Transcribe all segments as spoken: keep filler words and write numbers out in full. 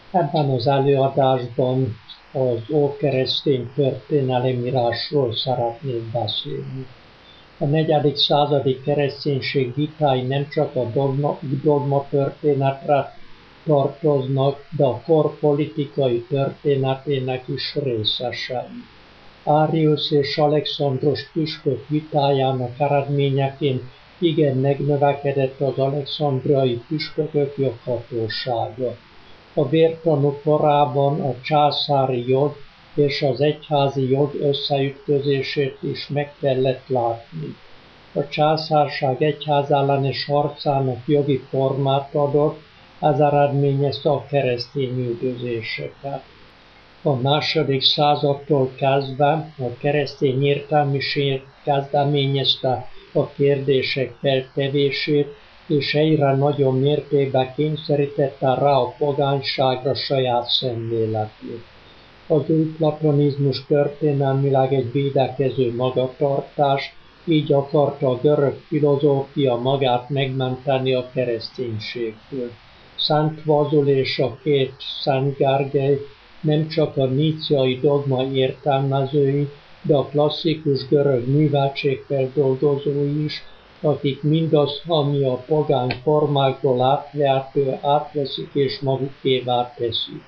Ebben az előadásban az ókeresztény történelemírásról szeretnék beszélni. A negyedik századi kereszténység vitái nem csak a dogma, dogma történetre tartoznak, de a kor politikai történetének is részesei. Arius és Alexandros püspök vitájának eredményeként igen megnövekedett az alexandriai püspökök joghatósága. A vértanú korában a császári jog és az egyházi jog összeütközését is meg kellett látni. A császárság egyházellenes harcának jogi formát adott, ez eredményezte a keresztény üldözéseket. A második századtól kezdve a keresztény értelmiség kezdeményezte a kérdések feltevését, és egyre nagyobb mértékben kényszerítette rá a pogányságra saját szemléletét. Az új platonizmus történelmileg egy védekező magatartás, így akarta a görög filozófia magát megmenteni a kereszténységtől. Szent Vazul és a két Szent Gergely nem csak a níciai dogma értelmezői, de a klasszikus görög műveltség feldolgozói is, akik mindazt, ami a pogány formákból átvehető, átveszik és magukévá teszik.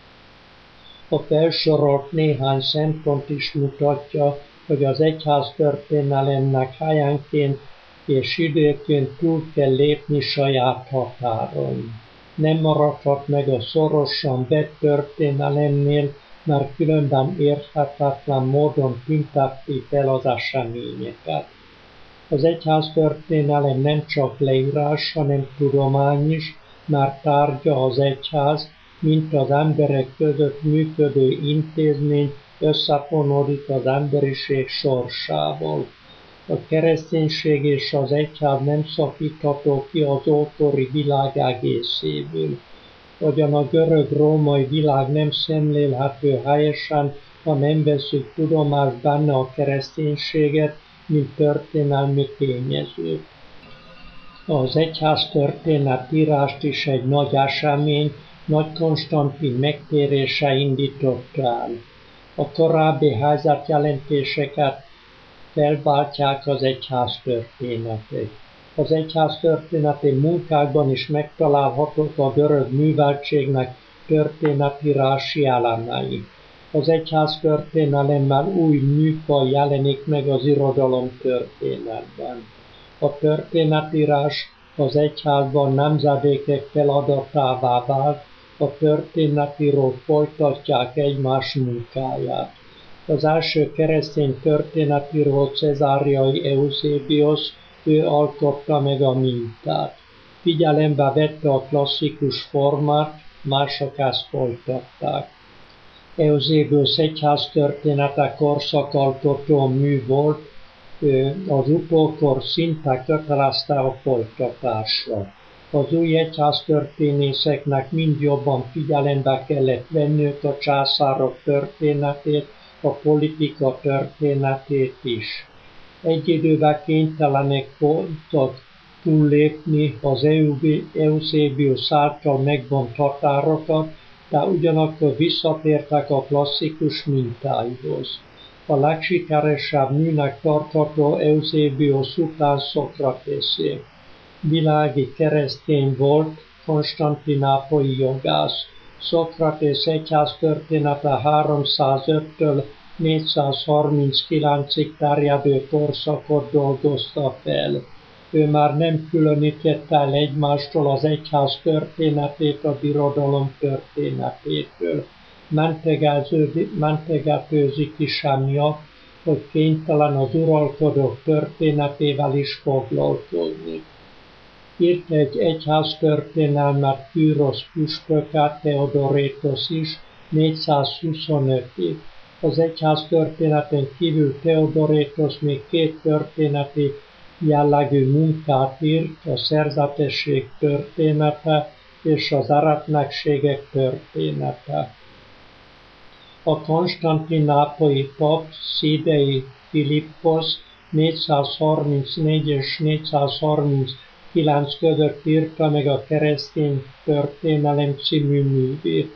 A felsorolt néhány szempont is mutatja, hogy az egyház történelemnek helyenként és időként túl kell lépni saját határon. Nem maradhat meg a szorosan vett történelemnél, mert különben érthetetlen módon tünteti fel az eseményeket. Az egyház történelem nem csak leírás, hanem tudomány is, mert tárgya az egyház, mint az emberek között működő intézmény összefonódik az emberiség sorsával. A kereszténység és az egyház nem szakítható ki az ókori világ egészéből. Hogyan a görög-római világ nem szemlélhető helyesen, ha nem veszük tudomást benne a kereszténységet, mint történelmi tényezőt. Az egyház történetírást is egy nagy esemény, Nagy Konstantin megtérése indította el. A korábbi helyzetjelentéseket felváltják az egyház történetek. Az egyház történeti munkákban is megtalálhatók a görög műveltségnek történetírási elemei. Az egyház történelemmel új műfaj jelenik meg az irodalom történetben. A történetírás az egyházban nemzedékek feladatává vált, a történetírók folytatják egymás munkáját. Az első keresztény történetíró cezáriai Eusebius, ő alkotta meg a mintát. Figyelembe vette a klasszikus formát, mások ezt folytatták. Eusebius egyház története korszakalkotó mű volt, az utókor szinte kötelezte a folytatásra. Az új egyháztörténészeknek mind jobban figyelembe kellett venniük a császárok történetét, a politika történetét is. Egy időben kénytelenek voltak túllépni az Eusebius által megvont határokat, de ugyanakkor visszatértek a klasszikus mintáihoz. A legsikeresebb műnek tartható Eusebius után Szokratészé. Világi keresztény volt, konstantinápolyi jogász. Szokratész egyház története háromszázöttől négyszázharminckilencig terjedő korszakot dolgozta fel. Ő már nem különítette el egymástól az egyház történetét a birodalom történetétől. Mentegetőzik is emiatt, hogy kénytelen az uralkodók történetével is foglalkozni. Írt egy egyháztörténelmet Kürosz püspöke, Theodorétos is négyszázhuszonötig. Az egyháztörténeten kívül Theodorétos még két történeti jellegű munkát írt, a szerzetesség története és az eretnekségek története. A konstantinápolyi pap Szidei Filippos négyszázharmincnégy és négyszázharminckilenc között írta meg a Keresztény történelem című művét.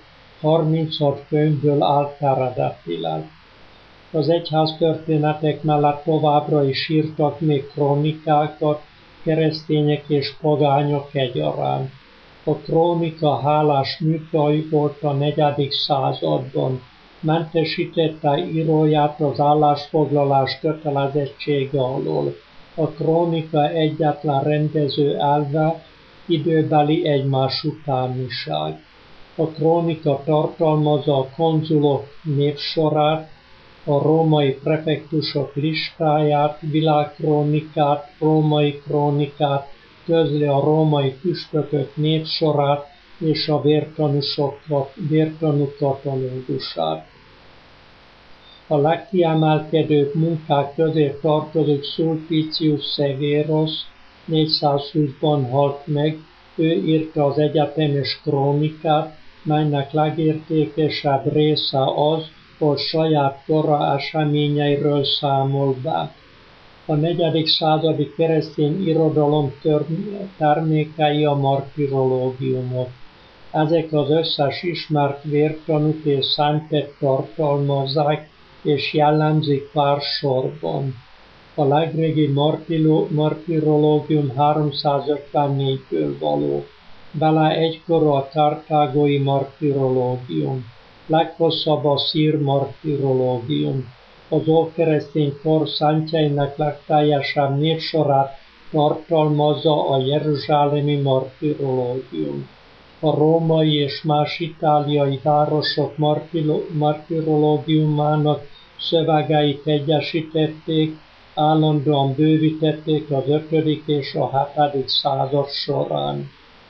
harminchat könyvből állt eredetileg. Az egyháztörténetek mellett továbbra is írtak még krónikákat, keresztények és pogányok egyaránt. A krónika hálás műfaj volt a negyedik században, mentesítette íróját az állásfoglalás kötelezettsége alól. A krónika egyetlen rendező elve időbeli egymás utániság. A krónika tartalmazza a konzulok névsorát, a római prefektusok listáját, világkrónikát, római krónikát, közli a római püspökök névsorát és a vértanú katalógusát. A legkiemelkedőbb munkák közé tartozik Sulpicius Severus, négyszázhúszban halt meg, ő írta az egyetemes krónikát, melynek legértékesebb része az, hogy saját kora eseményeiről számol be. A negyedik századi keresztény irodalom termékei a martirológiumok. Ezek az összes ismert vértanút és szentet tartalmazzák, és jellemzik pár sorban. A legrégi martirológium háromszázötvennégyből való, vele egykor a kartágói martirológium, leghosszabb a szír martirológium. Az ókeresztény kor szentjeinek legteljesebb névsorát tartalmazza a jeruzsálemi martirológium. A római és más itáliai városok martirológiumának szövegeit egyesítették, állandóan bővítették az ötödik és a hetedik század során.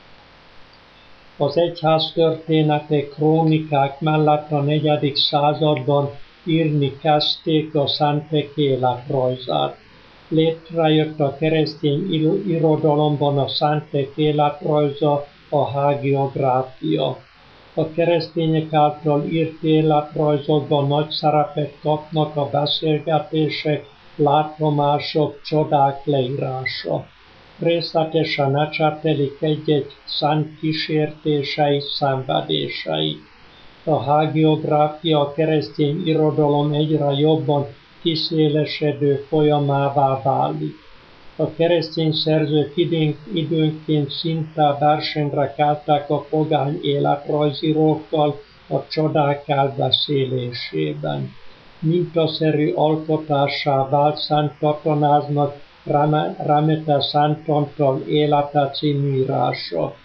Az egyháztörténetek krónikák mellett a negyedik században írni kezdték a szentek életrajzát. Létrejött a keresztény irodalomban a szentek életrajza, a hagiográfia. A keresztények által írt életrajzokban nagy szerepet kapnak a beszélgetések, látomások, csodák leírása. Részletesen ecsetelik egy-egy szent kísértéseit, szenvedéseit. A hagiográfia a keresztény irodalom egyre jobban kiszélesedő folyamává válik. A keresztény szerzők időnként szinte versenyre keltek a pogány életrajzírókkal a csodák elbeszélésében. Mintaszerű alkotássá vált Szent Katonáznak Remete Szent Antal élete című írása.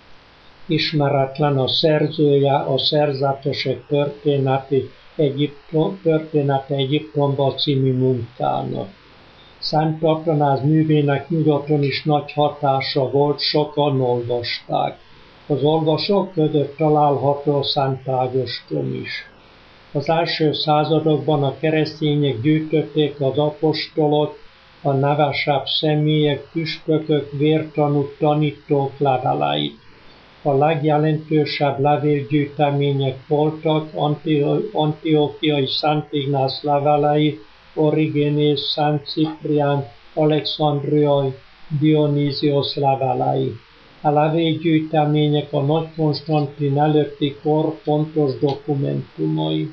Ismeretlen a szerzője a Szerzetesek történeti Egyiptom, története Egyiptomba című munkának. Szent Katonáz művének nyugaton is nagy hatása volt, sokan olvasták. Az olvasók között található Szent Ágoston is. Az első századokban a keresztények gyűjtötték az apostolok, a nevesebb személyek, püspökök, vértanúk, tanítók leveleit. A legjelentősebb levélgyűjtemények voltak Antiochiai Szent Ignász levelei, Origénész, Szent Ciprián, Alexandriai, Dionýzios levelei. A levélgyűjtemények a Nagy Konstantin előtti kor fontos dokumentumai.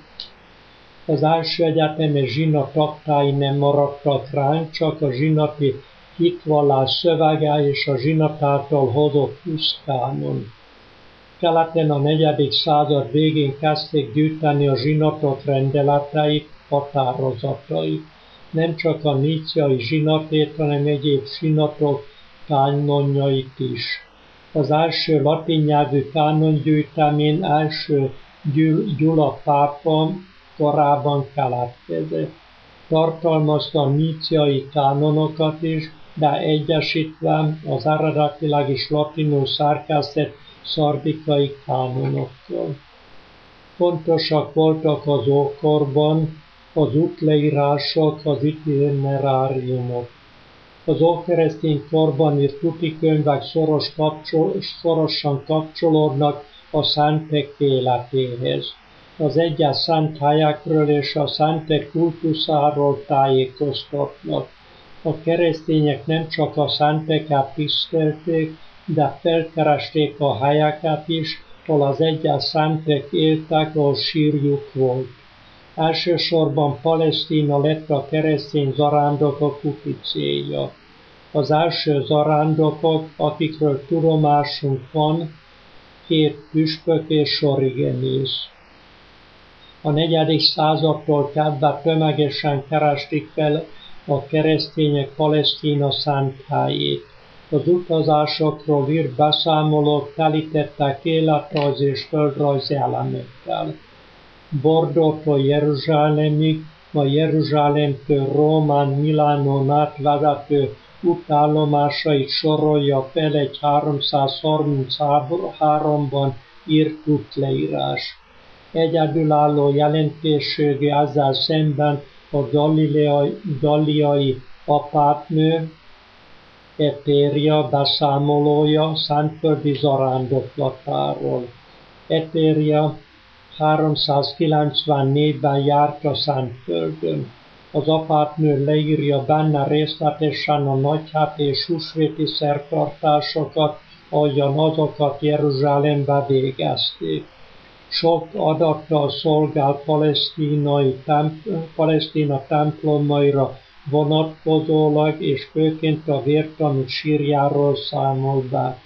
Az első egyetemes zsinat aktái nem maradtak ránk, csak a zsinati hitvallás szövege és a zsinat által hozott pluszkánon. Keleten a negyedik század végén kezdték gyűjteni a zsinatok rendeleteit, határozatait. Nem csak a níciai zsinatét, hanem egyéb zsinatok kánonjait is. Az első latin nyelvű kánongyűjtemény első Gyula pápa korában keletkezett. Tartalmazta a níciai kánonokat is, de egyesítve az eredetileg is latinul szerkesztett szardikai kánonokkal. Fontosak voltak az ókorban az útleírások, az itineráriumok. Az ókeresztény korban írt útikönyvek szoros kapcsol, szorosan kapcsolódnak a szentek életéhez. Az egyes szent helyekről és a szentek kultuszáról tájékoztatnak. A keresztények nem csak a szenteket tisztelték, de felkeresték a helyeket is, ahol az egyes szentek éltek, ahol sírjuk volt. Elsősorban Palesztina lett a keresztény zarándokok úti célja. Az első zarándokok, akikről tudomásunk van, két püspök és Origenész. A negyedik századtól kezdve tömegesen keresték fel a keresztények Palesztina szent helyét. Az utazásokról írt beszámolók telítettek életrajz és földrajzi elemekkel. Bordótól Jeruzsálemig, majd Jeruzsálemtől Rómán, Milánon át vezető útállomásait sorolja fel egy háromszázharmincháromban írt útleírás. Egyedülálló jelentőségű ezzel szemben a galileai, galiai apátnő Etéria beszámolója szentföldi zarándoklatáról. Etéria háromszázkilencvennégyben járt a Szentföldön. Az apátnő leírja benne részletesen a nagyhát és húsvéti szertartásokat, ahogyan azokat Jeruzsálembe végezték. Sok adattal szolgál palesztinai temp- Palesztina templomaira vonatkozólag, és főként a vértanúk sírjáról számol be.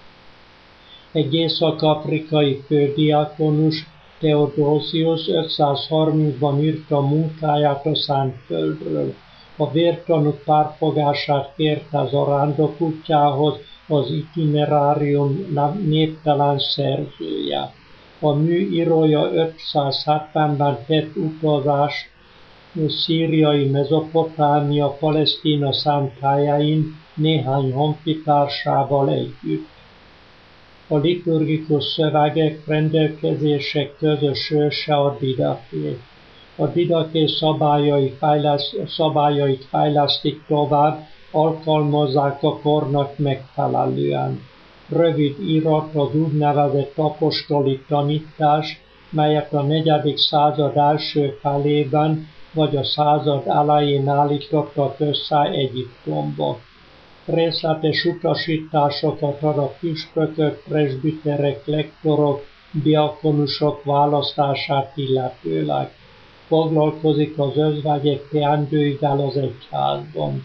Egy észak-afrikai fődiákonus, Theodosius ötszázharmincban írta munkáját a Szentföldről. A vértanúk pártfogását kérte zarándok útjához az itinerárium névtelen szerzője. A mű írója ötszázhetvenben tett utazást szíriai Mezopotámia, Palesztina szent helyein néhány honfitársával együtt. A liturgikus szövegek, rendelkezések közös őse a Didaké. A Didaké szabályai fejlesz, szabályait fejlesztik tovább, alkalmazzák a kornak megfelelően. Rövid írat az úgynevezett apostoli tanítás, melyet a negyedik század első felében vagy a század elején állítottak össze Egyiptomba. Részletes utasításokat ad a püspökök, presbiterek, lektorok, diakonusok választását illetőleg. Foglalkozik az özvegyek teendőivel az egyházban.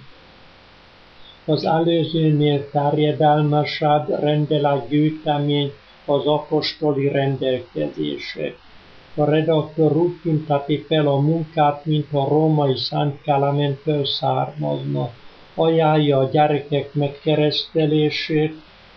Az előzőnél terjedelmesebb rendeletgyűjtemény az apostoli rendelkezések. A redaktor úgy tünteti fel a munkát, mint a római Szent Kelementől származna. Ajánlja a gyerekek megkeresztelését,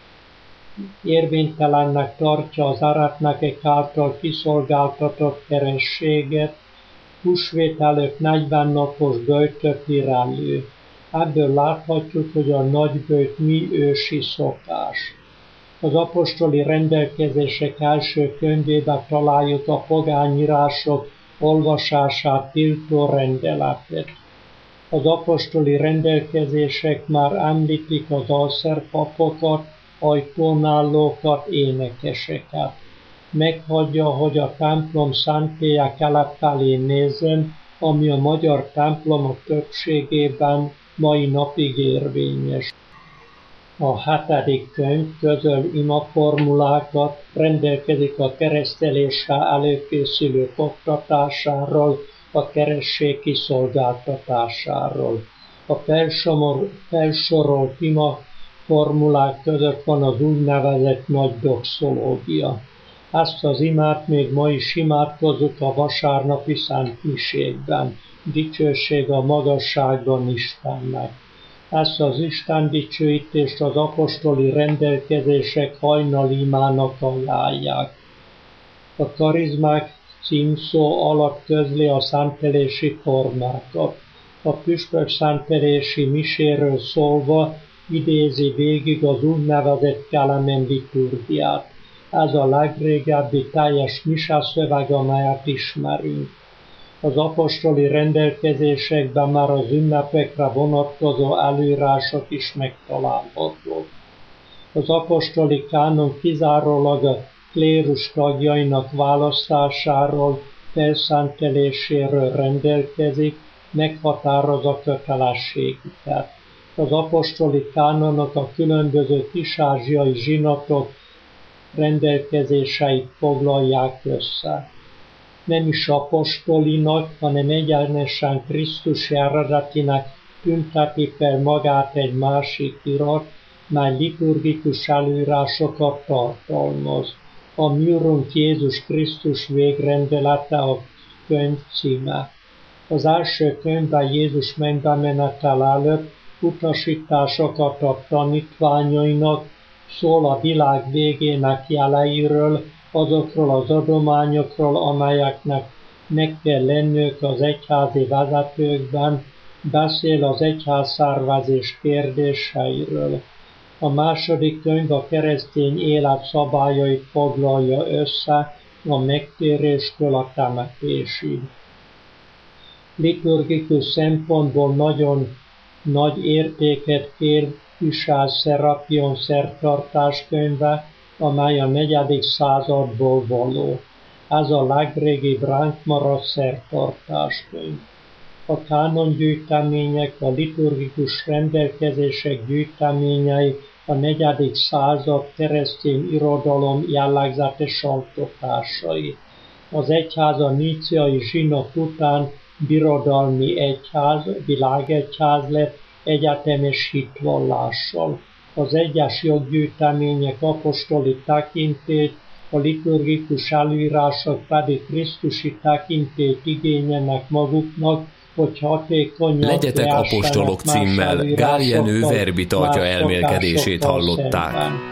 érvénytelennek tartja az eretnekek által kiszolgáltatott kerességet, húsvét előtt negyven napos böjtöt ír elő. Ebből láthatjuk, hogy a nagyböjt mi ősi szokás. Az apostoli rendelkezések első könyvében találjuk a pogányírások olvasását tiltó rendeletet. Az apostoli rendelkezések már említik az alszerpapokat, ajtónállókat, énekeseket. Meghagyja, hogy a templom szentélye kelet felé nézzen, ami a magyar templomok többségében mai napig érvényes. A hetedik könyv közöl imaformulákat, rendelkezik a keresztelésre előkészülő oktatásáról, a keresség kiszolgáltatásáról. A felsomor, felsorolt imaformulák között van az úgynevezett nagy doxológia. Ezt az imát még ma is imádkozzuk a vasárnapi szentmiségben. Dicsőség a magasságban Istennek. Ezt az Isten dicsőítést az apostoli rendelkezések hajnali imának ajánlják. A karizmák címszó alatt közli a szentelési formákat. A püspök szentelési miséről szólva idézi végig az úgynevezett Kelemen liturgiát. Ez a legrégebbi teljes miseszöveg, amelyet ismerünk. Az apostoli rendelkezésekben már az ünnepekre vonatkozó előírások is megtalálhatók. Az apostoli kánon kizárólag a klérus tagjainak választásáról, felszenteléséről rendelkezik, meghatározza rendelkezéseit foglalják össze. Nem is apostolinak, hanem egyenesen Krisztus járadátinak tünteti fel magát egy másik irat, mely liturgikus előírásokat tartalmaz. A mi Urunk Jézus Krisztus végrendelete a könyv címe. Az első könyvben Jézus mendemenetel előtt utasításokat ad tanítványainak, szól a világ végének jeleiről, azokról az adományokról, amelyeknek meg kell lenniük az egyházi vezetőkben, beszél az egyházszervezés kérdéseiről. A második könyv a keresztény élet szabályait foglalja össze a megtéréstől a temetésig. Liturgikus szempontból nagyon nagy értéket képvisel Szerapion szertartás könyve, amely a negyedik századból való. Ez a legrégibb ránk maradt szertartáskönyv. A kánongyűjtemények, a liturgikus rendelkezések gyűjteményei a negyedik század keresztény irodalom jellegzetes alkotásai. Az egyház a níciai zsinat után birodalmi egyház, világegyház lett egyetemes hitvallással. Az egyes joggyűjtemények apostoli tekintélyt, a liturgikus előírások pedig krisztusi tekintélyt igényelnek maguknak, hogy hatékonyan Legyetek apostolok címmel Gál Jenő verbi tartja elmélkedését hallották.